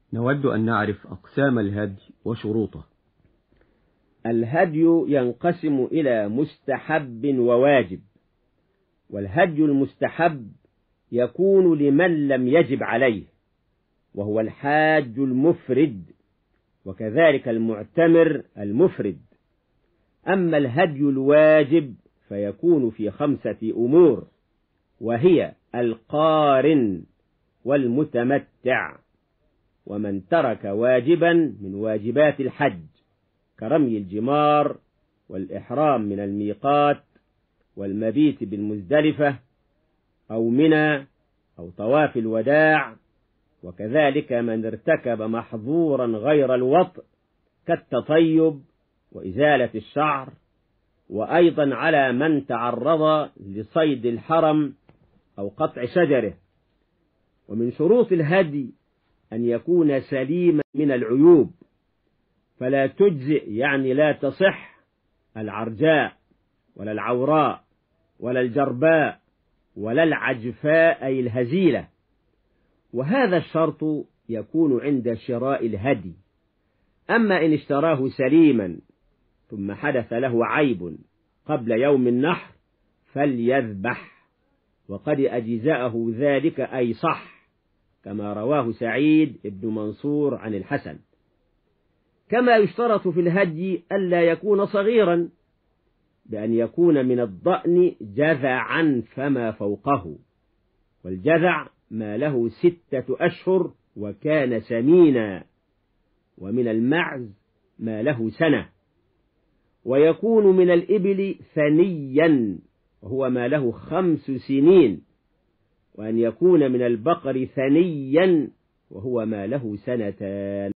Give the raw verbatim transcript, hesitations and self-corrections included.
نود أن نعرف أقسام الهدي وشروطه. الهدي ينقسم إلى مستحب وواجب. والهدي المستحب يكون لمن لم يجب عليه، وهو الحاج المفرد، وكذلك المعتمر المفرد. أما الهدي الواجب فيكون في خمسة أمور، وهي القارن والمتمتع، ومن ترك واجبا من واجبات الحج كرمي الجمار والإحرام من الميقات والمبيت بالمزدلفة أو منى أو طواف الوداع، وكذلك من ارتكب محظورا غير الوطء كالتطيب وإزالة الشعر، وأيضا على من تعرض لصيد الحرم أو قطع شجره. ومن شروط الهدي أن يكون سليما من العيوب، فلا تجزئ يعني لا تصح العرجاء ولا العوراء ولا الجرباء ولا العجفاء أي الهزيلة. وهذا الشرط يكون عند شراء الهدي. أما إن اشتراه سليما ثم حدث له عيب قبل يوم النحر فليذبح، وقد أجزأه ذلك أي صح، كما رواه سعيد بن منصور عن الحسن. كما يشترط في الهدي ألا يكون صغيرا، بأن يكون من الضأن جذعا فما فوقه، والجذع ما له ستة أشهر وكان سمينا، ومن المعز ما له سنة. ويكون من الإبل ثنيا وهو ما له خمس سنين، وأن يكون من البقر ثنيا وهو ما له سنتان.